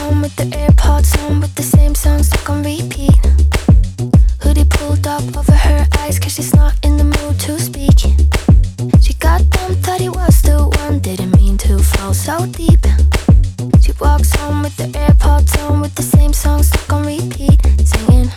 home with the AirPods on, with the same song stuck on repeat. Hoodie pulled up over her eyes, cause she's not in the mood to speak. She got dumb, thought he was the one, didn't mean to fall so deep. She walks home with the AirPods on, with the same song stuck on repeat, singing.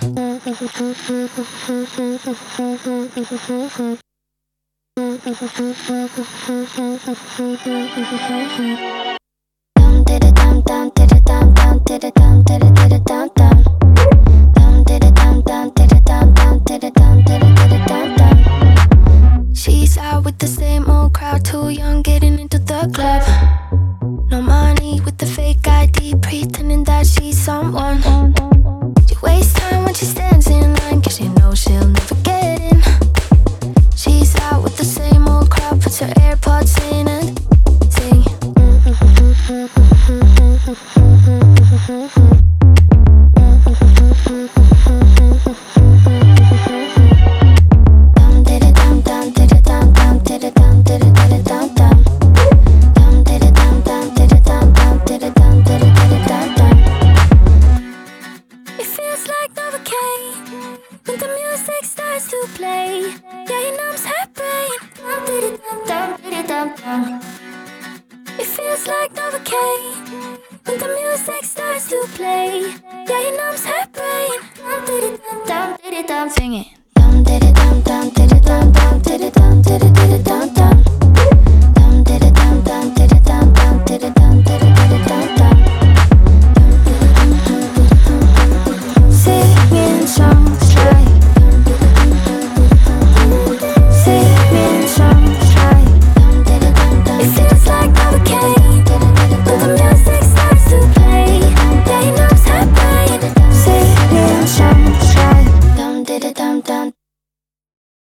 Dum did it dum dum did it dum dum did it dum did it dum dum. Dum did it dum dum did it dum dum did it dum did it dum dum. She's out with the same old crowd, too young, getting into the club. No money with the fake ID, pretending that she's someone. She wastes time when she stands in line, cause she knows she'll never get in. She's out with the same old crowd, puts her AirPods in and sing. Dum did it dum dum did it dum dum did it dum did it dum dum. Dum did it dum dum did it dum dum did it dum did it dum dum. It feels like Novocaine when the music starts to play. Yeah, it numbs her brain. Dum did it dum dum. It feels like Novocaine when the music starts to play. Yeah, it numbs her brain. Dum did it dum. Sing it. Dum did it dum dum did it dum dum did it dum did it dum dum. Dum did it dum dum did it dum dum did it dum did it dum dum. Singing songs like, singing songs like. It feels like Novocaine when the music starts to play. Yeah, he knows her brain. Singing songs like dum did it dum dum.